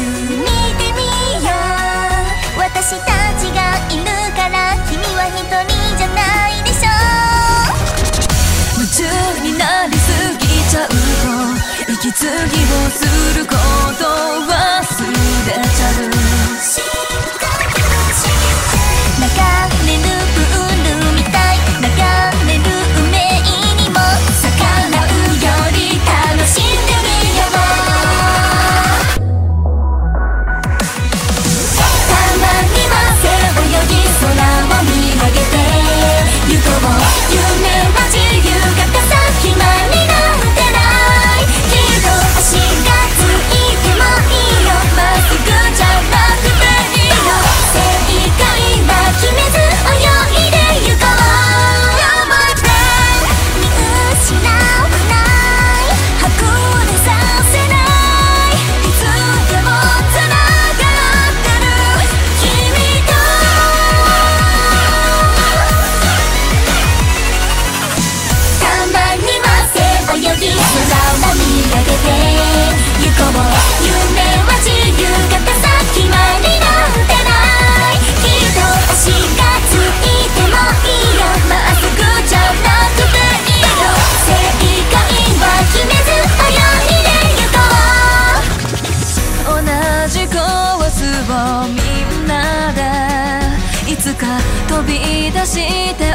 見てみよう、私たちがいるから君は一人じゃないでしょ。 夢中になりすぎちゃうと息継ぎをすること忘れちゃう。 流れるプールみたい、流れる運命にも逆らうより楽しんでみよう。たまには背泳ぎ空を見上げて行こう。夢は自由が傘決まりなんてない。きっと足がついてもいいよ、まっすぐじゃなくていいよ。正解は決めず泳いで行こう。 You're my friend 見失わない、はぐれさせない、いつでもつながってる君と。たまには背泳ぎ空を見上げて行こう。夢は自由が傘決まりなんてない。きっと足がついてもいいよ、まっすぐじゃなくていいよ。正解は決めず泳いで行こう。 同じコースをみんなでいつか飛び出して